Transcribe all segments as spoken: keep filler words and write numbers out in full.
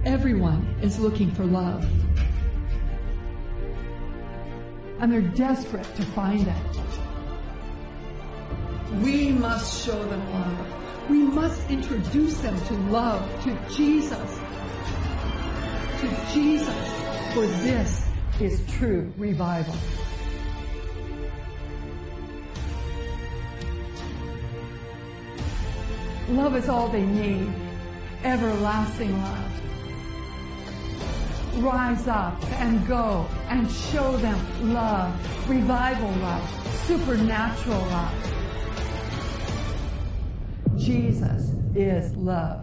Everyone is looking for love. And they're desperate to find it. We must show them love. We must introduce them to love, to Jesus. To Jesus. For this is true revival. Love is all they need. Everlasting love. Rise up and go and show them love, revival love, supernatural love. Jesus is love.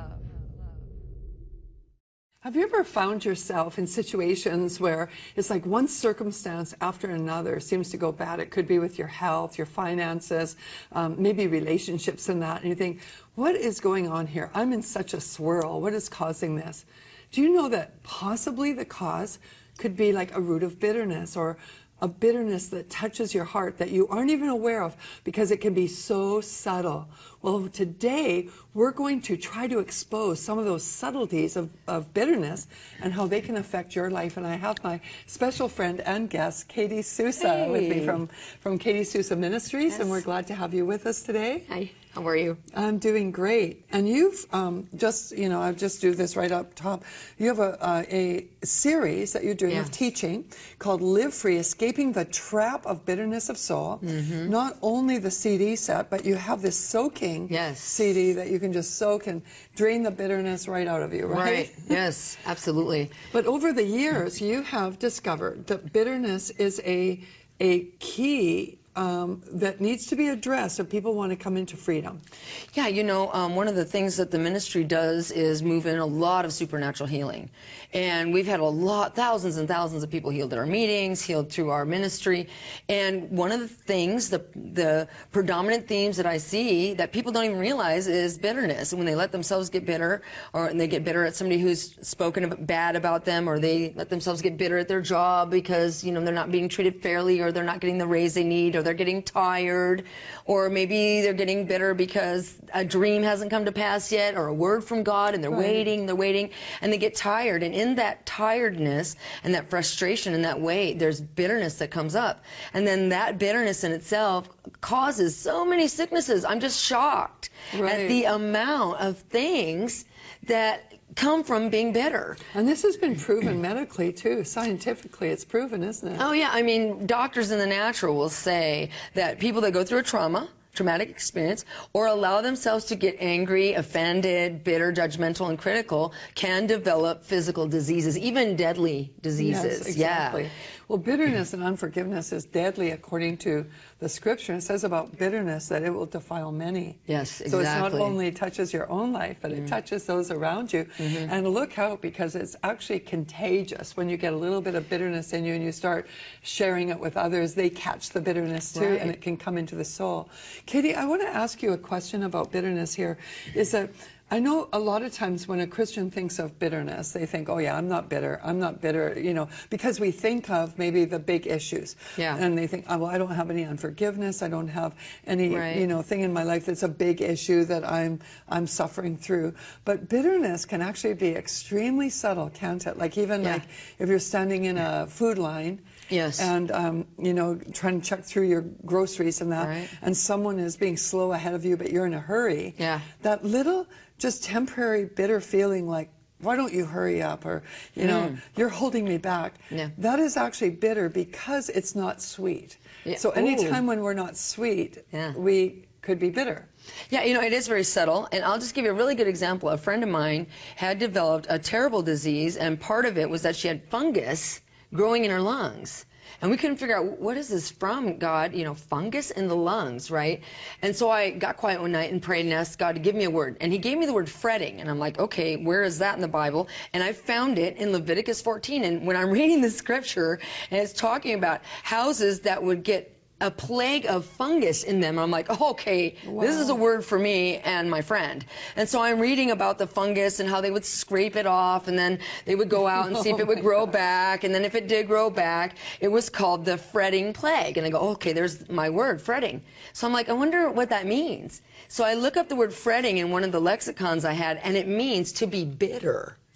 Have you ever found yourself in situations where it's like one circumstance after another seems to go bad? It could be with your health, your finances, um, maybe relationships and that, and you think, what is going on here? I'm in such a swirl. What is causing this? Do you know that possibly the cause could be like a root of bitterness, or a bitterness that touches your heart that you aren't even aware of, because it can be so subtle? Well, today we're going to try to expose some of those subtleties of, of bitterness and how they can affect your life. And I have my special friend and guest, Katie Sousa, hey. with me from, from Katie Sousa Ministries, yes. and we're glad to have you with us today. Hi, how are you? I'm doing great. And you've um, just, you know, I'll just do this right up top. You have a, uh, a series that you're doing yes. of teaching called Live Free, Escaping the Trap of Bitterness of Soul. Mm-hmm. Not only the C D set, but you have this soaking yes. C D that you can just soak and drain the bitterness right out of you, right? Right, yes, absolutely. But over the years, you have discovered that bitterness is a, a key Um, that needs to be addressed if people want to come into freedom. Yeah, you know, um, one of the things that the ministry does is move in a lot of supernatural healing. And we've had a lot, thousands and thousands of people healed at our meetings, healed through our ministry. And one of the things, the, the predominant themes that I see that people don't even realize is bitterness. And when they let themselves get bitter, or they get bitter at somebody who's spoken bad about them, or they let themselves get bitter at their job because, you know, they're not being treated fairly, or they're not getting the raise they need, or they're getting tired, or maybe they're getting bitter because a dream hasn't come to pass yet, or a word from God, and they're right. waiting, they're waiting, and they get tired. And in that tiredness and that frustration and that wait, there's bitterness that comes up. And then that bitterness in itself causes so many sicknesses. I'm just shocked right. at the amount of things that come from being bitter. And this has been proven medically too, scientifically. It's proven, isn't it? Oh yeah, I mean, doctors in the natural will say that people that go through a trauma, traumatic experience, or allow themselves to get angry, offended, bitter, judgmental, and critical, can develop physical diseases, even deadly diseases. Yes, exactly. Yeah. Well, bitterness and unforgiveness is deadly according to the scripture. It says about bitterness that it will defile many. Yes, exactly. So it's not only touches your own life, but it mm. touches those around you. Mm-hmm. And look out, because it's actually contagious. When you get a little bit of bitterness in you and you start sharing it with others, they catch the bitterness too, right. and it can come into the soul. Katie, I want to ask you a question about bitterness here. Is that I know a lot of times when a Christian thinks of bitterness, they think, oh yeah, I'm not bitter, I'm not bitter, you know, because we think of maybe the big issues. Yeah. And they think, oh, well, I don't have any unforgiveness, I don't have any, right. you know, thing in my life that's a big issue that I'm I'm suffering through. But bitterness can actually be extremely subtle, can't it? Like even yeah. like if you're standing in a food line, yes. and um, you know, trying to check through your groceries and that, right. and someone is being slow ahead of you, but you're in a hurry. Yeah. That little, just temporary bitter feeling, like, why don't you hurry up, or you know, mm. you're holding me back. Yeah. That is actually bitter because it's not sweet. Yeah. So anytime when we're not sweet, yeah. we could be bitter. Yeah, you know, it is very subtle, and I'll just give you a really good example. A friend of mine had developed a terrible disease, and part of it was that she had fungus growing in her lungs. And we couldn't figure out, what is this from, God? You know, fungus in the lungs, right? And so I got quiet one night and prayed and asked God to give me a word. And he gave me the word fretting. And I'm like, okay, where is that in the Bible? And I found it in Leviticus fourteen. And when I'm reading the scripture, and it's talking about houses that would get a plague of fungus in them. I'm like, oh, okay, wow. This is a word for me and my friend. And so I'm reading about the fungus and how they would scrape it off, and then they would go out and see if it would grow back, and then if it did grow back, it was called the fretting plague. And I go, oh, okay, there's my word, fretting. So I'm like, I wonder what that means. So I look up the word fretting in one of the lexicons I had, and it means to be bitter.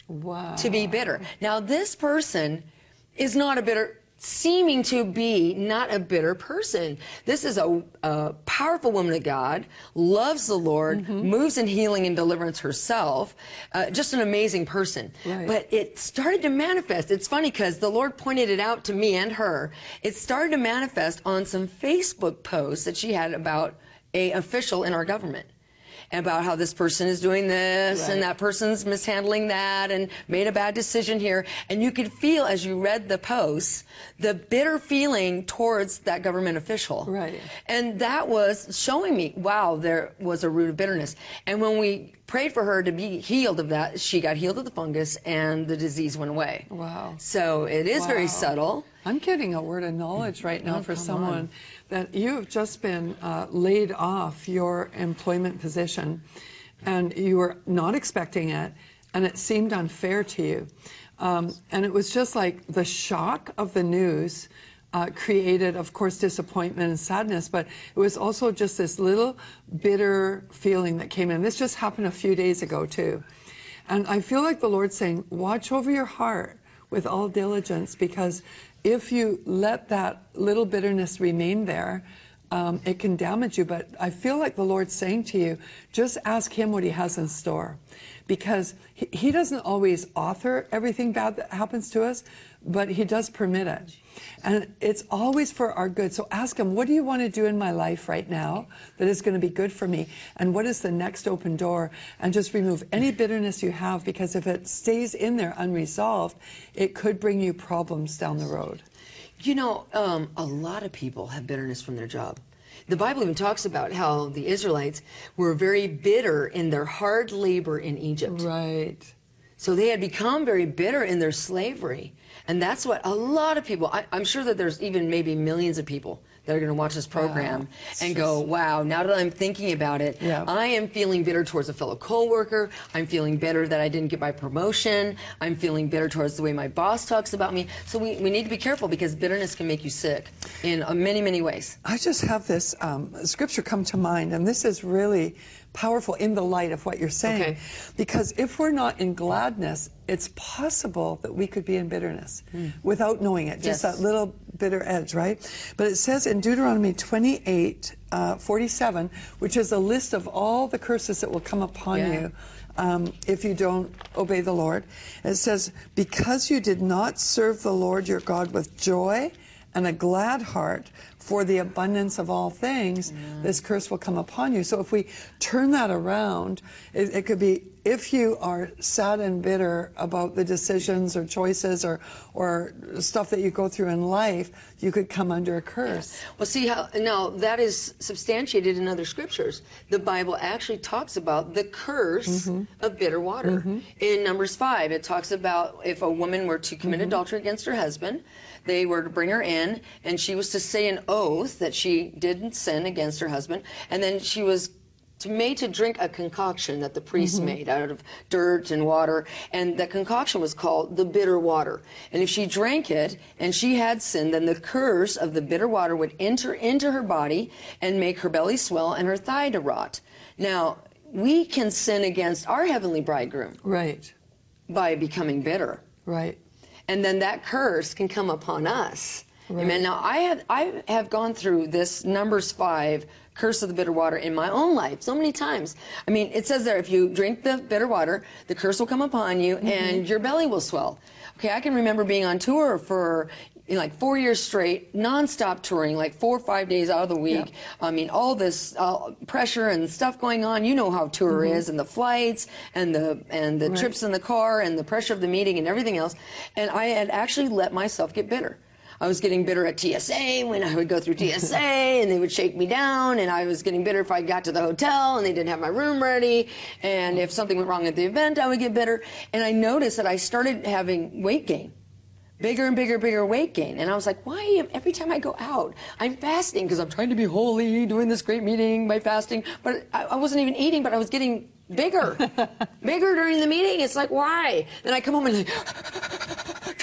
Wow. to be bitter. Now, this person is not a bitter, seeming to be not a bitter person. This is a, a powerful woman of God, loves the Lord, mm-hmm. moves in healing and deliverance herself, uh, just an amazing person. Right. But it started to manifest. It's funny because the Lord pointed it out to me and her. It started to manifest on some Facebook posts that she had about a official in our government, about how this person is doing this right. and that person's mishandling that and made a bad decision here. And you could feel, as you read the posts, the bitter feeling towards that government official. Right. And that was showing me, wow, there was a root of bitterness. And when we prayed for her to be healed of that, she got healed of the fungus and the disease went away. Wow. So it is wow. very subtle. I'm getting a word of knowledge right now oh, for come someone on. that you have just been uh, laid off your employment position and you were not expecting it and it seemed unfair to you. Um, and it was just like the shock of the news uh, created, of course, disappointment and sadness, but it was also just this little bitter feeling that came in. This just happened a few days ago, too. And I feel like the Lord's saying, watch over your heart with all diligence, because if you let that little bitterness remain there, um, it can damage you. But I feel like the Lord's saying to you, just ask Him what He has in store. Because he, he doesn't always author everything bad that happens to us, but He does permit it. And it's always for our good. So ask Him, what do you want to do in my life right now that is going to be good for me? And what is the next open door? And just remove any bitterness you have, because if it stays in there unresolved, it could bring you problems down the road. You know, um, a lot of people have bitterness from their job. The Bible even talks about how the Israelites were very bitter in their hard labor in Egypt. Right. So they had become very bitter in their slavery. And that's what a lot of people, I, I'm sure that there's even maybe millions of people that are going to watch this program wow. and go, wow, now that I'm thinking about it, yeah. I am feeling bitter towards a fellow coworker. I'm feeling bitter that I didn't get my promotion. I'm feeling bitter towards the way my boss talks about me. So we, we need to be careful, because bitterness can make you sick in uh, many, many ways. I just have this um, scripture come to mind, and this is really powerful in the light of what you're saying. Okay. Because if we're not in gladness, it's possible that we could be in bitterness mm. without knowing it. Just yes. that little bitter edge, right? But it says in Deuteronomy twenty-eight, uh, forty-seven, which is a list of all the curses that will come upon yeah. you um, if you don't obey the Lord. It says, because you did not serve the Lord your God with joy and a glad heart for the abundance of all things, yeah. this curse will come upon you. So if we turn that around, it, it could be, if you are sad and bitter about the decisions or choices or, or stuff that you go through in life, you could come under a curse. Yeah. Well, see how, now that is substantiated in other scriptures. The Bible actually talks about the curse mm-hmm. of bitter water. Mm-hmm. In Numbers five, it talks about if a woman were to commit mm-hmm. adultery against her husband, they were to bring her in, and she was to say an oath that she didn't sin against her husband, and then she was to, made to drink a concoction that the priest mm-hmm. made out of dirt and water, and that concoction was called the bitter water. And if she drank it and she had sinned, then the curse of the bitter water would enter into her body and make her belly swell and her thigh to rot. Now, we can sin against our heavenly bridegroom. Right. By becoming bitter. Right. And then that curse can come upon us. Right. Amen. Now, I have I have gone through this Numbers five, curse of the bitter water, in my own life so many times. I mean, it says there, if you drink the bitter water, the curse will come upon you, mm-hmm. and your belly will swell. Okay, I can remember being on tour for you know, like four years straight, nonstop touring, like four or five days out of the week. Yeah. I mean, all this uh, pressure and stuff going on. You know how tour mm-hmm. is, and the flights, and the and the right. trips in the car, and the pressure of the meeting, and everything else. And I had actually let myself get bitter. I was getting bitter at T S A when I would go through T S A and they would shake me down, and I was getting bitter if I got to the hotel and they didn't have my room ready, and if something went wrong at the event, I would get bitter. And I noticed that I started having weight gain. Bigger and bigger, bigger weight gain. And I was like, why every time I go out, I'm fasting because I'm trying to be holy, doing this great meeting by fasting. But I, I wasn't even eating, but I was getting bigger. Bigger during the meeting. It's like, why? Then I come home and like,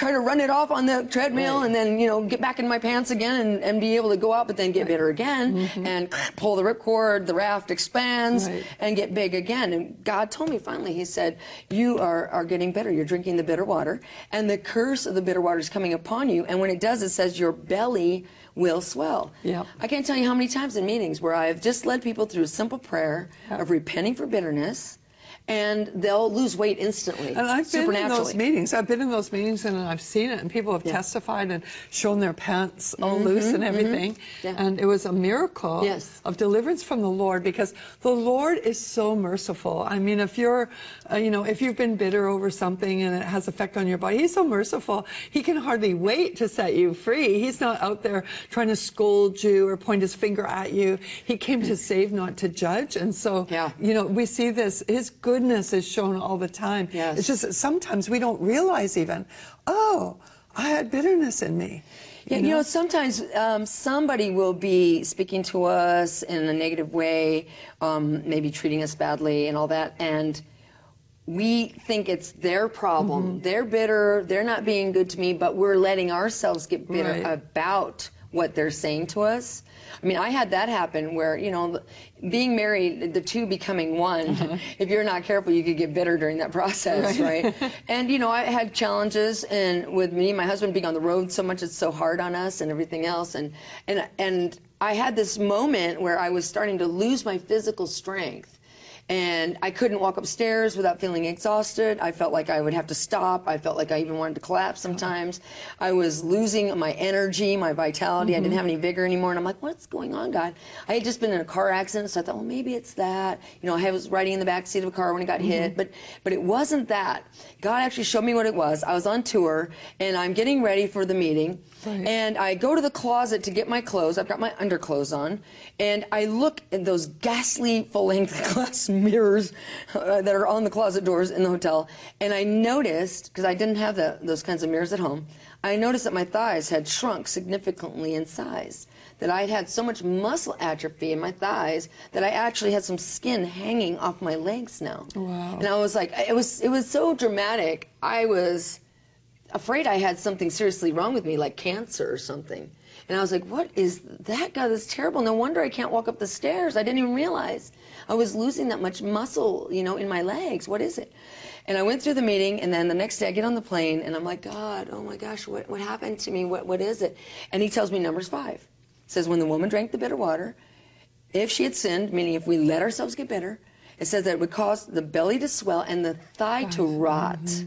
try to run it off on the treadmill Right. and then, you know, get back in my pants again and, and be able to go out, but then get Right. bitter again Mm-hmm. and pull the ripcord, the raft expands Right. and get big again. And God told me finally, he said, you are, are getting bitter. You're drinking the bitter water, and the curse of the bitter water is coming upon you. And when it does, it says your belly will swell. Yep. I can't tell you how many times in meetings where I've just led people through a simple prayer Yep. of repenting for bitterness, and they'll lose weight instantly. And I've been in supernaturally. those meetings. I've been in those meetings and I've seen it, and people have Yeah. testified and shown their pants all Mhm, loose and mhm. everything. Yeah. And it was a miracle Yes. of deliverance from the Lord, because the Lord is so merciful. I mean, if you're, uh, you know, if you've been bitter over something and it has effect on your body, He's so merciful. He can hardly wait to set you free. He's not out there trying to scold you or point His finger at you. He came to save, not to judge. And so, Yeah. you know, we see this. His goodness is shown all the time. Yes. It's just that sometimes we don't realize even, oh, I had bitterness in me. Yeah, you know, sometimes um, somebody will be speaking to us in a negative way, um, maybe treating us badly and all that, and we think it's their problem. Mm-hmm. They're bitter, they're not being good to me, but we're letting ourselves get bitter Right. about what they're saying to us. I mean, I had that happen where, you know, being married, the two becoming one, Uh-huh. if you're not careful, you could get bitter during that process, right? Right. And, you know, I had challenges, and with me, my husband being on the road so much, it's so hard on us and everything else. And, and, and I had this moment where I was starting to lose my physical strength. And I couldn't walk upstairs without feeling exhausted. I felt like I would have to stop. I felt like I even wanted to collapse sometimes. I was losing my energy, my vitality. Mm-hmm. I didn't have any vigor anymore. And I'm like, what's going on, God? I had just been in a car accident, so I thought, well, maybe it's that. You know, I was riding in the back seat of a car when it got Mm-hmm. hit. But, but it wasn't that. God actually showed me what it was. I was on tour, and I'm getting ready for the meeting. Right. And I go to the closet to get my clothes. I've got my underclothes on. And I look at those ghastly full-length glass mirrors uh, that are on the closet doors in the hotel. And I noticed, because I didn't have the, those kinds of mirrors at home, I noticed that my thighs had shrunk significantly in size. That I had had so much muscle atrophy in my thighs that I actually had some skin hanging off my legs now. Wow. And I was like, it was, it was so dramatic. I was afraid I had something seriously wrong with me, like cancer or something. And I was like, what is that? God, that's terrible. No wonder I can't walk up the stairs. I didn't even realize I was losing that much muscle, you know, in my legs. What is it? And I went through the meeting, and then the next day I get on the plane, and I'm like, God, oh my gosh, what, what happened to me? What, what is it? And he tells me Numbers five. It says, when the woman drank the bitter water, if she had sinned, meaning if we let ourselves get bitter, it says that it would cause the belly to swell and the thigh to rot. Mm-hmm.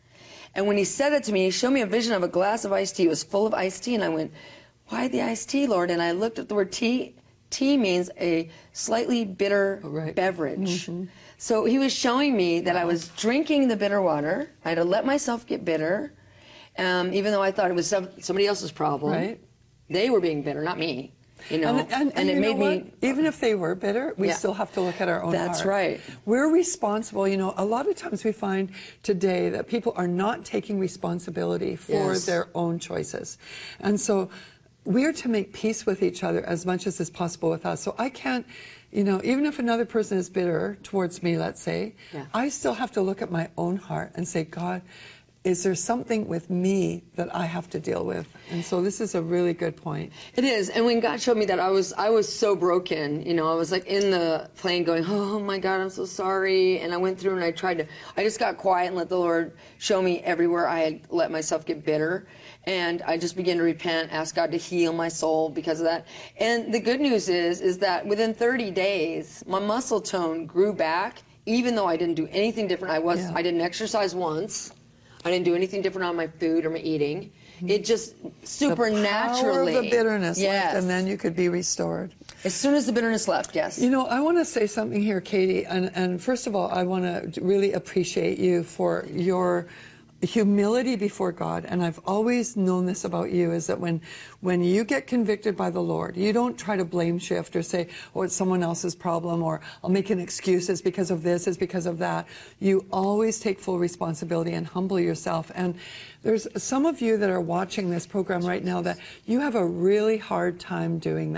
And when he said it to me, he showed me a vision of a glass of iced tea. It was full of iced tea, and I went, why the iced tea, Lord? And I looked at the word tea. Tea means a slightly bitter Right. beverage. Mm-hmm. So he was showing me that I was drinking the bitter water. I had to let myself get bitter, um, even though I thought it was some, somebody else's problem. Right. They were being bitter, not me. You know, And, and, and it you made know me. what? Even if they were bitter, we Yeah. still have to look at our own That's heart. right. We're responsible. You know, a lot of times we find today that people are not taking responsibility for Yes. their own choices. And so we are to make peace with each other as much as is possible with us. So I can't, you know, even if another person is bitter towards me, let's say, Yeah. I still have to look at my own heart and say, God, is there something with me that I have to deal with? And so this is a really good point. It is, and when God showed me that, I was I was so broken. You know, I was like in the plane going, oh my God, I'm so sorry. And I went through and I tried to, I just got quiet and let the Lord show me everywhere I had let myself get bitter. And I just began to repent, ask God to heal my soul because of that. And the good news is, is that within thirty days, my muscle tone grew back, even though I didn't do anything different. I was, Yeah. I didn't exercise once. I didn't do anything different on my food or my eating. It just supernaturally. The power of the bitterness Yes. left, and then you could be restored. As soon as the bitterness left, yes. You know, I want to say something here, Katie, and, and first of all, I want to really appreciate you for your humility before God. And I've always known this about you, is that when when you get convicted by the Lord, you don't try to blame shift or say, oh, it's someone else's problem, or I'll make an excuse, it's because of this, it's because of that. You always take full responsibility and humble yourself. And there's some of you that are watching this program right now that you have a really hard time doing that.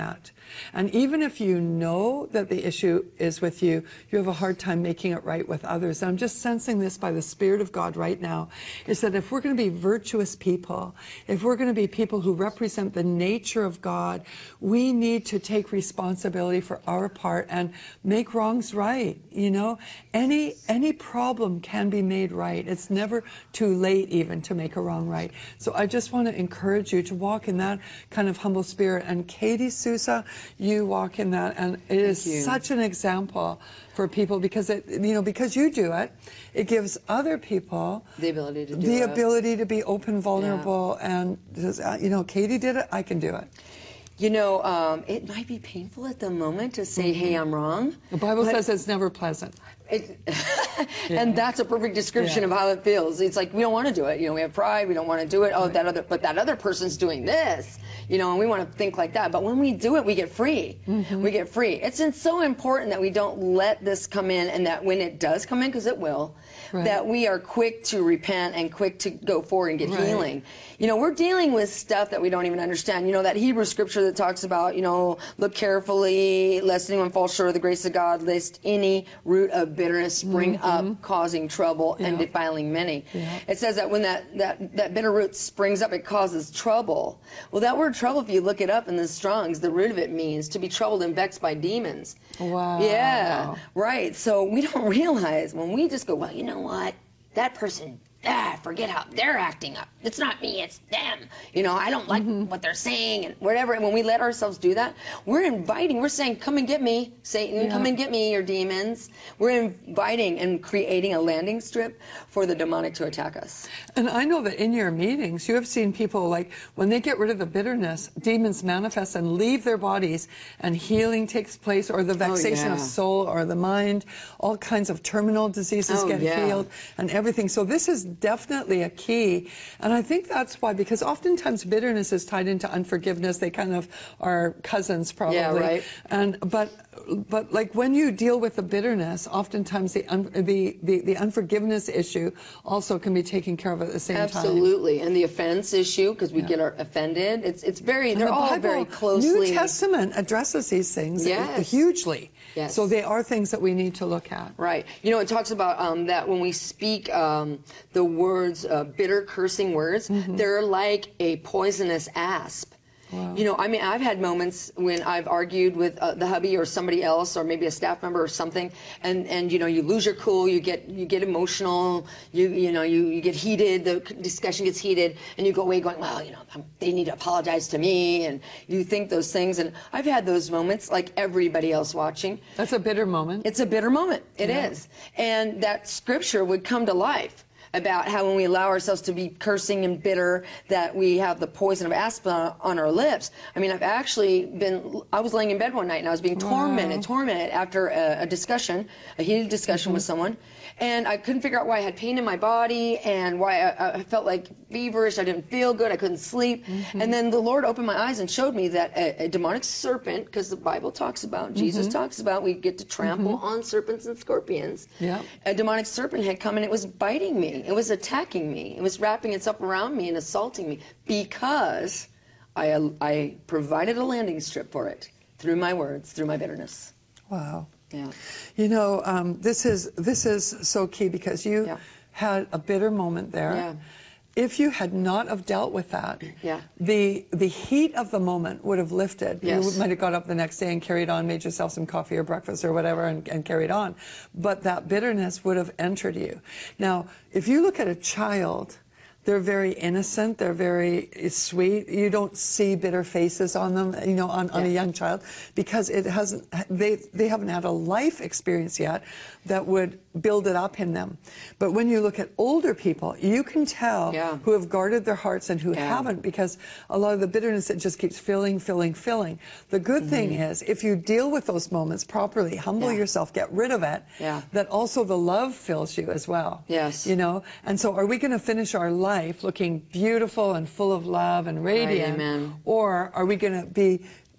And even if you know that the issue is with you, you have a hard time making it right with others. And I'm just sensing this by the Spirit of God right now, is that if we're going to be virtuous people, if we're going to be people who represent the nature of God, we need to take responsibility for our part and make wrongs right. You know, any any problem can be made right. It's never too late even to make a wrong right. So I just want to encourage you to walk in that kind of humble spirit. And Katie Sousa, you walk in that, and it is such an example for people, because it, you know, because you do it, it gives other people the ability to do the it. ability to be open, vulnerable, yeah. and just, uh, you know, Katie did it, I can do it. You know, um, it might be painful at the moment to say, mm-hmm. hey, I'm wrong. The Bible says it's never pleasant. It, yeah. And that's a perfect description yeah. of how it feels. It's like, we don't want to do it. You know, we have pride. We don't want to do it. Oh, right. that other, but that other person's doing this. You know, and we want to think like that. But when we do it, we get free. Mm-hmm. We get free. It's, it's so important that we don't let this come in, and that when it does come in, because it will, right. that we are quick to repent and quick to go forward and get right. healing. You know, we're dealing with stuff that we don't even understand. You know, that Hebrew scripture that talks about, you know, look carefully, lest anyone fall short of the grace of God, lest any root of bitterness spring mm-hmm. up, causing trouble yeah. and defiling many. Yeah. It says that when that, that, that bitter root springs up, it causes trouble. Well, that word trouble, if you look it up in the Strong's, the root of it means to be troubled and vexed by demons. Wow. Yeah, right. So we don't realize when we just go, well, you know what? That person, ah, forget how they're acting up. It's not me, it's them. You know, I don't like mm-hmm. what they're saying and whatever. And when we let ourselves do that, we're inviting, we're saying, come and get me, Satan, yeah. come and get me, your demons. We're inviting and creating a landing strip for the demonic to attack us. And I know that in your meetings, you have seen people, like, when they get rid of the bitterness, demons manifest and leave their bodies, and healing takes place, or the vexation oh, yeah. of soul or the mind, all kinds of terminal diseases oh, get yeah. healed, and everything. So this is definitely a key. And I think that's why, because oftentimes bitterness is tied into unforgiveness. They kind of are cousins, probably. Yeah, right. And but but like when you deal with the bitterness, oftentimes the un, the, the the unforgiveness issue also can be taken care of at the same Absolutely. time. Absolutely. And the offense issue, because we yeah. get our offended. It's it's very, they're the all Bible, very closely. New Testament addresses these things yes. hugely. Yes. So they are things that we need to look at. Right. You know, it talks about um, that when we speak um, the words, uh, bitter, cursing words, mm-hmm. they're like a poisonous asp. Wow. You know, I mean, I've had moments when I've argued with uh, the hubby or somebody else, or maybe a staff member or something, and, and you know, you lose your cool, you get you get emotional, you you know, you, you get heated, the discussion gets heated, and you go away going, well, you know, I'm, they need to apologize to me, and you think those things. And I've had those moments, like everybody else watching. That's a bitter moment. It's a bitter moment. It yeah. is. And that scripture would come to life about how when we allow ourselves to be cursing and bitter, that we have the poison of asp on, on our lips. I mean, I've actually been, I was laying in bed one night and I was being wow. tormented, tormented after a, a discussion, a heated discussion mm-hmm. with someone. And I couldn't figure out why I had pain in my body and why I, I felt like feverish. I didn't feel good. I couldn't sleep. Mm-hmm. And then the Lord opened my eyes and showed me that a, a demonic serpent, because the Bible talks about, mm-hmm. Jesus talks about, we get to trample mm-hmm. on serpents and scorpions. Yeah. A demonic serpent had come and it was biting me. It was attacking me. It was wrapping itself around me and assaulting me because I, I provided a landing strip for it through my words, through my bitterness. Wow. Yeah. You know, um, this is this is so key, because you yeah. had a bitter moment there. Yeah. If you had not have dealt with that, yeah. the the heat of the moment would have lifted. Yes. You might have got up the next day and carried on, made yourself some coffee or breakfast or whatever, and, and carried on. But that bitterness would have entered you. Now, if you look at a child, they're very innocent. They're very sweet. You don't see bitter faces on them, you know, on, on yeah. a young child, because it hasn't. They they haven't had a life experience yet that would build it up in them. But when you look at older people, you can tell yeah. who have guarded their hearts and who yeah. haven't, because a lot of the bitterness, it just keeps filling, filling, filling. The good mm-hmm. thing is, if you deal with those moments properly, humble yeah. yourself, get rid of it, yeah. that also the love fills you as well. Yes. You know, and so are we going to finish our life looking beautiful and full of love and radiant, right, amen. or are we going to be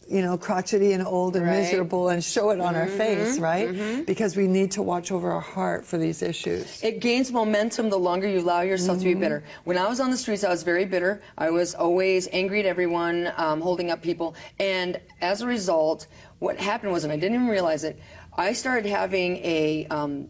you know, crotchety and old and Right. miserable and show it on Mm-hmm, our face, right? mm-hmm. Because we need to watch over our heart for these issues. It gains momentum the longer you allow yourself Mm-hmm. to be bitter. When I was on the streets, I was very bitter. I was always angry at everyone, um, holding up people. And as a result, what happened was, and I didn't even realize it, I started having a, um,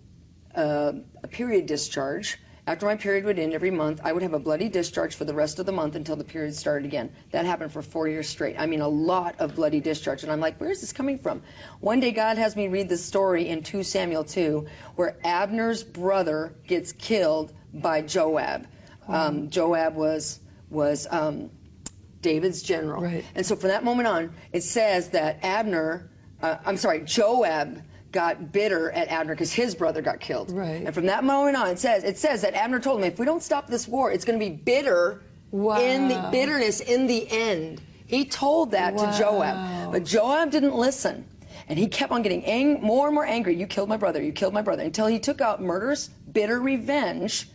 a, a period discharge. After my period would end every month, I would have a bloody discharge for the rest of the month until the period started again. That happened for four years straight. I mean, a lot of bloody discharge. And I'm like, where is this coming from? One day, God has me read this story in Second Samuel two, where Abner's brother gets killed by Joab. Um, Joab was was um, David's general. Right. And so from that moment on, it says that Abner, uh, I'm sorry, Joab got bitter at Abner because his brother got killed. Right. And from that moment on, it says it says that Abner told him, if we don't stop this war, it's going to be bitter. Wow. In the bitterness in the end. He told that Wow. to Joab, but Joab didn't listen, and he kept on getting ang- more and more angry. You killed my brother. You killed my brother, until he took out murderous, bitter revenge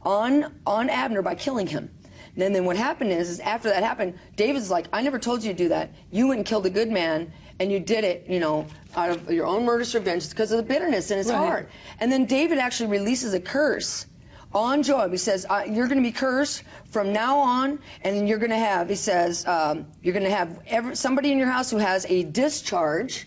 on on Abner by killing him. And then, then what happened is, is after that happened, David's like, I never told you to do that. You went and killed a good man, and you did it, you know, out of your own murderous revenge because of the bitterness in his Right. heart. And then David actually releases a curse on Joab. He says, uh, you're going to be cursed from now on, and you're going to have, he says, um, you're going to have every, somebody in your house who has a discharge,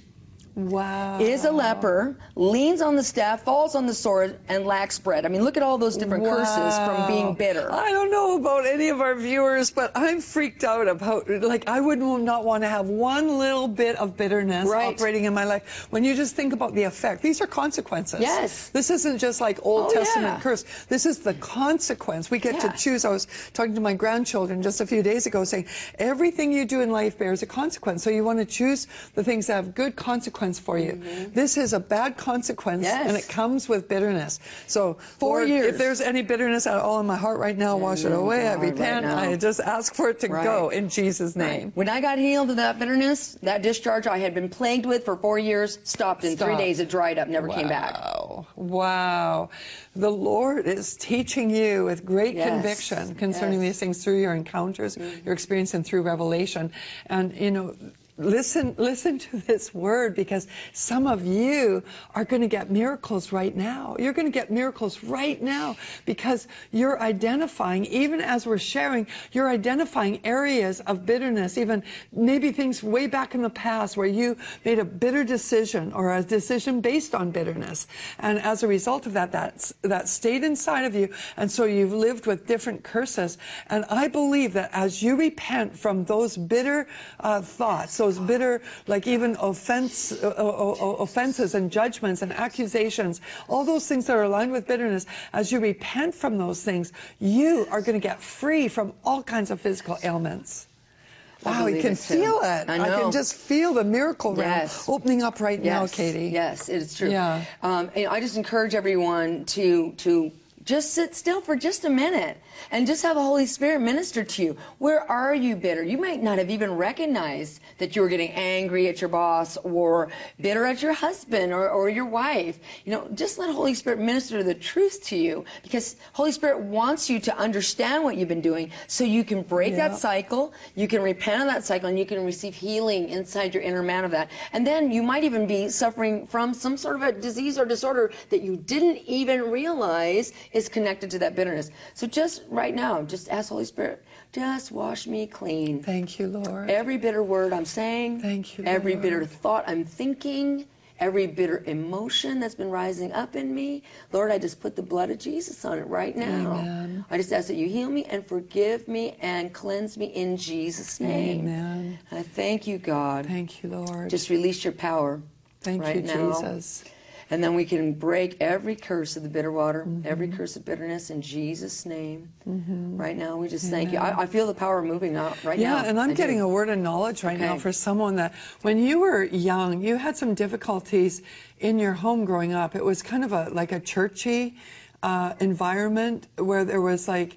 Wow. is a leper, leans on the staff, falls on the sword, and lacks bread. I mean, look at all those different curses from being bitter. I don't know about any of our viewers, but I'm freaked out about, like, I would not want to have one little bit of bitterness Right. operating in my life. When you just think about the effect, these are consequences. Yes. This isn't just like Old Oh, Testament yeah. curse. This is the consequence. We get Yeah. to choose. I was talking to my grandchildren just a few days ago saying, everything you do in life bears a consequence. So you want to choose the things that have good consequence for you. Mm-hmm. This is a bad consequence, Yes. and it comes with bitterness. So, Four Lord, years. if there's any bitterness at all in my heart right now, wash it Oh, away. I God, right repent. now. I just ask for it to Right. go in Jesus' name. When I got healed of that bitterness, that discharge I had been plagued with for four years stopped in three Stop. days. It dried up, never came back. Wow. Wow. The Lord is teaching you with great Yes. conviction concerning Yes. these things through your encounters, your experience, and through revelation. And, you know, Listen, listen to this word, because some of you are going to get miracles right now. You're going to get miracles right now because you're identifying, even as we're sharing, you're identifying areas of bitterness, even maybe things way back in the past where you made a bitter decision or a decision based on bitterness. And as a result of that, that's, that stayed inside of you. And so you've lived with different curses. And I believe that as you repent from those bitter uh, thoughts, those bitter, like even offense, uh, uh, offenses and judgments and accusations, all those things that are aligned with bitterness, as you repent from those things, you are going to get free from all kinds of physical ailments. I Wow, you believe can it, too. feel it. I know. can just feel the miracle realm Yes. opening up right now, Yes, Katie. Yes, it's true. Yeah. Um, and I just encourage everyone to to just sit still for just a minute and just have the Holy Spirit minister to you. Where are you bitter? You might not have even recognized that you were getting angry at your boss or bitter at your husband or, or your wife. You know, just let Holy Spirit minister the truth to you, because Holy Spirit wants you to understand what you've been doing so you can break Yeah. that cycle, you can repent of that cycle, and you can receive healing inside your inner man of that. And then you might even be suffering from some sort of a disease or disorder that you didn't even realize is connected to that bitterness. So just right now, just ask Holy Spirit, just wash me clean. Thank you, Lord. Every bitter word I'm saying, Thank you, every Lord. bitter thought I'm thinking, every bitter emotion that's been rising up in me, Lord, I just put the blood of Jesus on it right now. Amen. I just ask that you heal me and forgive me and cleanse me in Jesus' name. Amen. I thank you, God. Thank you, Lord. Just release your power Thank right you, now. Jesus. And then we can break every curse of the bitter water, Mm-hmm. every curse of bitterness in Jesus' name. Mm-hmm. Right now, we just thank you. I, I feel the power moving out right Yeah, now. and I'm I getting do. a word of knowledge right now Okay. for someone that when you were young, you had some difficulties in your home growing up. It was kind of a like a churchy uh, environment where there was like,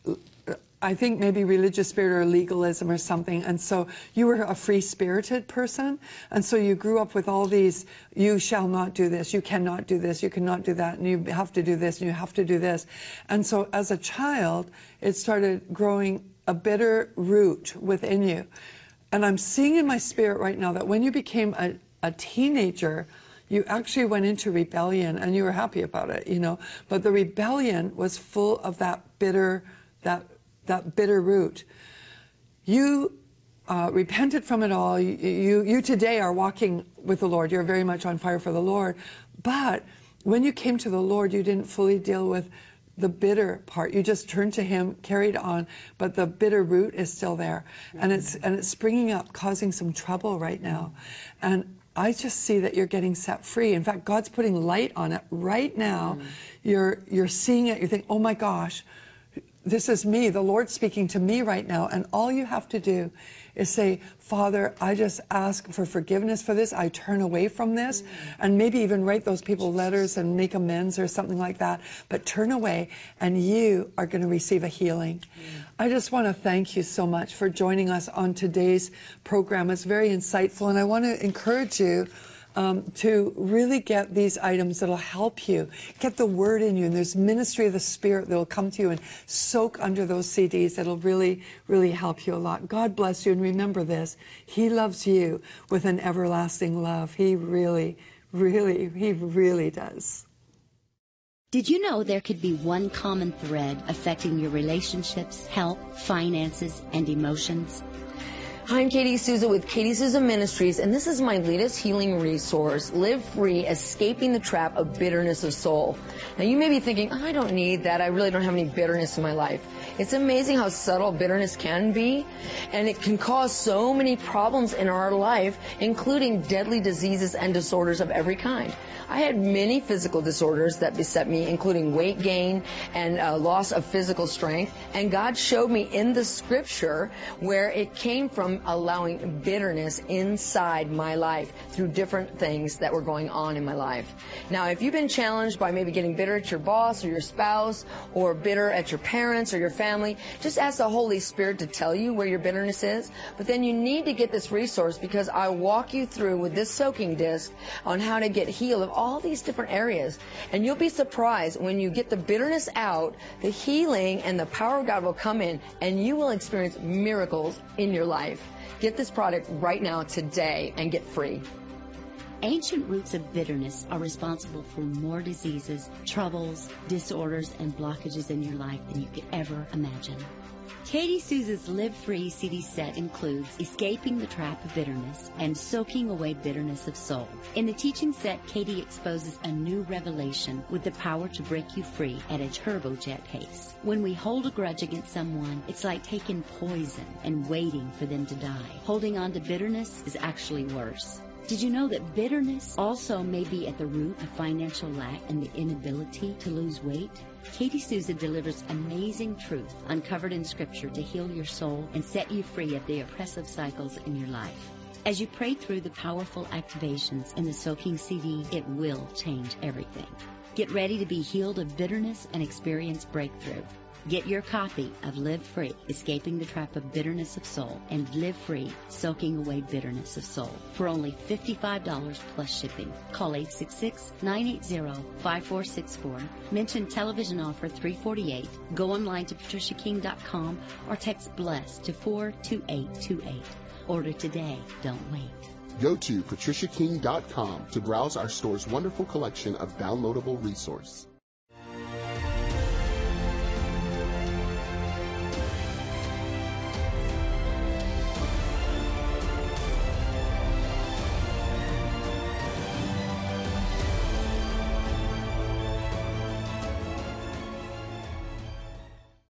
I think maybe religious spirit or legalism or something. And so you were a free-spirited person. And so you grew up with all these, you shall not do this, you cannot do this, you cannot do that, and you have to do this, and you have to do this. And so as a child, it started growing a bitter root within you. And I'm seeing in my spirit right now that when you became a, a teenager, you actually went into rebellion, and you were happy about it, you know. But the rebellion was full of that bitter, that that bitter root. You uh, repented from it all. You, you you today are walking with the Lord. You're very much on fire for the Lord. But when you came to the Lord, you didn't fully deal with the bitter part. You just turned to Him, carried on, but the bitter root is still there, and it's and it's springing up, causing some trouble right now. And I just see that you're getting set free. In fact, God's putting light on it right now. Mm. You're you're seeing it. You think, oh my gosh, this is me. The Lord's speaking to me right now. And all you have to do is say, Father, I just ask for forgiveness for this. I turn away from this. Mm. And maybe even write those people letters and make amends or something like that. But turn away, and you are going to receive a healing. Mm. I just want to thank you so much for joining us on today's program. It's very insightful, and I want to encourage you um, to really get these items that will help you. Get the Word in you, and there's ministry of the Spirit that will come to you and soak under those C Ds. That'll really, really help you a lot. God bless you, and remember this. He loves you with an everlasting love. He really, really, He really does. Did you know there could be one common thread affecting your relationships, health, finances, and emotions? Hi, I'm Katie Souza with Katie Souza Ministries, and this is my latest healing resource, Live Free, Escaping the Trap of Bitterness of Soul. Now, you may be thinking, I don't need that. I really don't have any bitterness in my life. It's amazing how subtle bitterness can be, and it can cause so many problems in our life, including deadly diseases and disorders of every kind. I had many physical disorders that beset me, including weight gain and uh, loss of physical strength. And God showed me in the scripture where it came from allowing bitterness inside my life through different things that were going on in my life. Now, if you've been challenged by maybe getting bitter at your boss or your spouse, or bitter at your parents or your family, just ask the Holy Spirit to tell you where your bitterness is. But then you need to get this resource, because I walk you through with this soaking disc on how to get healed of all these different areas. And you'll be surprised when you get the bitterness out, the healing and the power of God will come in, and you will experience miracles in your life. Get this product right now, today, and get free. Ancient roots of bitterness are responsible for more diseases, troubles, disorders, and blockages in your life than you could ever imagine. Katie Souza's Live Free C D set includes Escaping the Trap of Bitterness and Soaking Away Bitterness of Soul. In the teaching set, Katie exposes a new revelation with the power to break you free at a turbojet pace. When we hold a grudge against someone, it's like taking poison and waiting for them to die. Holding on to bitterness is actually worse. Did you know that bitterness also may be at the root of financial lack and the inability to lose weight? Katie Souza delivers amazing truth uncovered in Scripture to heal your soul and set you free of the oppressive cycles in your life. As you pray through the powerful activations in the Soaking C D, it will change everything. Get ready to be healed of bitterness and experience breakthrough. Get your copy of Live Free, Escaping the Trap of Bitterness of Soul, and Live Free, Soaking Away Bitterness of Soul for only fifty-five dollars plus shipping. Call eight six six, nine eight zero, five four six four. Mention television offer three forty-eight. Go online to patricia king dot com or text BLESS to four two eight two eight. Order today. Don't wait. Go to patricia king dot com to browse our store's wonderful collection of downloadable resources.